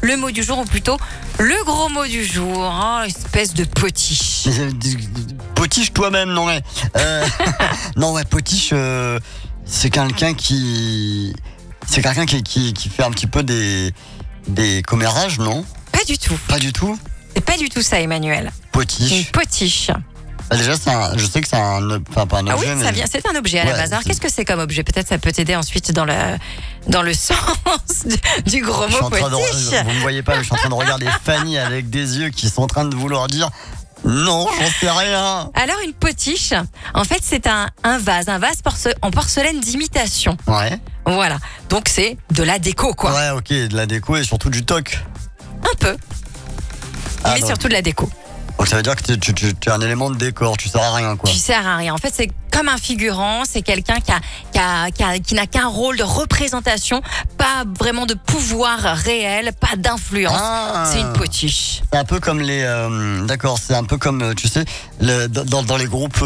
le mot du jour, ou plutôt le gros mot du jour. Oh, espèce de potiche. Potiche toi-même, non mais... non ouais, potiche, c'est quelqu'un qui... C'est quelqu'un qui fait un petit peu des commérages, non? Pas du tout. Pas du tout? C'est pas du tout ça, Emmanuel. Une Potiche. potiche. Bah déjà, je sais que c'est enfin pas un Ah oui, objet, mais... ça vient. C'est un objet à la Ouais, base. Alors, c'est- qu'est-ce que c'est comme objet? Peut-être ça peut t'aider ensuite dans le sens du gros Je suis mot en train potiche. vous me voyez pas, mais je suis en train de regarder Fanny avec des yeux qui sont en train de vouloir dire non, j'en sais rien. Alors, une potiche, en fait, c'est un vase en porcelaine d'imitation. Ouais. Voilà. Donc, c'est de la déco, quoi. Ouais, ok, de la déco et surtout du toc. Un peu. Ah, Mais donc- surtout de la déco. Donc ça veut dire que tu es un élément de décor, tu sers à rien quoi. Tu sers à rien. En fait, c'est comme un figurant, c'est quelqu'un qui n'a qu'un rôle de représentation, pas vraiment de pouvoir réel, pas d'influence. Ah. C'est une potiche. C'est un peu comme les... D'accord, c'est un peu comme, tu sais, dans les groupes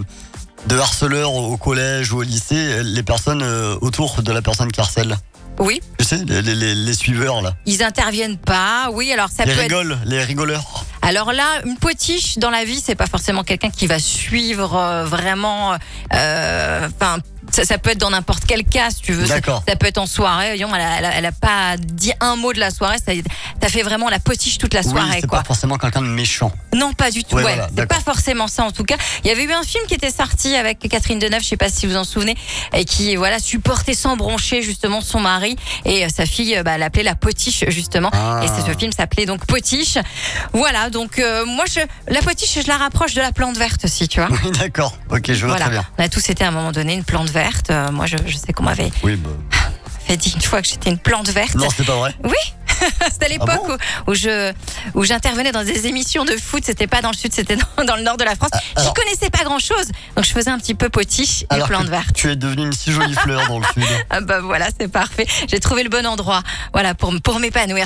de harceleurs au collège ou au lycée, les personnes autour de la personne qui harcèle. Oui, Tu sais, les suiveurs là. ils interviennent pas. Oui, alors ça Les peut être... rigoles, les rigoleurs. Alors là, une potiche dans la vie, c'est pas forcément quelqu'un qui va suivre vraiment. Enfin, ça peut être dans n'importe quel cas, si tu veux. D'accord. Ça peut être en soirée. Voyons, elle a pas dit un mot de la soirée. T'as fait vraiment la potiche toute la Oui, soirée, c'est quoi. pas forcément quelqu'un de méchant. Non, pas du tout. Ouais, Ouais, voilà, c'est d'accord. pas forcément ça en tout cas. Il y avait eu un film qui était sorti avec Catherine Deneuve, je sais pas si vous en souvenez, et qui supportait sans broncher justement son mari et sa fille, l'appelait la potiche justement. Ah. Et ce film s'appelait donc Potiche. Voilà, donc moi la potiche, je la rapproche de la plante verte aussi, tu vois. Oui, d'accord. Ok, je vois Voilà, très bien. on a tous été à un moment donné une plante verte. Moi, je sais qu'on m'avait Oui, bah... fait dit une fois que j'étais une plante verte. Non, c'est pas vrai. Oui, c'était à l'époque bon où j'intervenais dans des émissions de foot. C'était pas dans le sud, c'était dans le nord de la France. J'y alors- connaissais pas grand chose, donc je faisais un petit peu potiche et Alors plante que verte. tu es devenue une si jolie fleur dans le sud. Ah bah voilà, c'est parfait. J'ai trouvé le bon endroit, voilà, pour m'épanouir.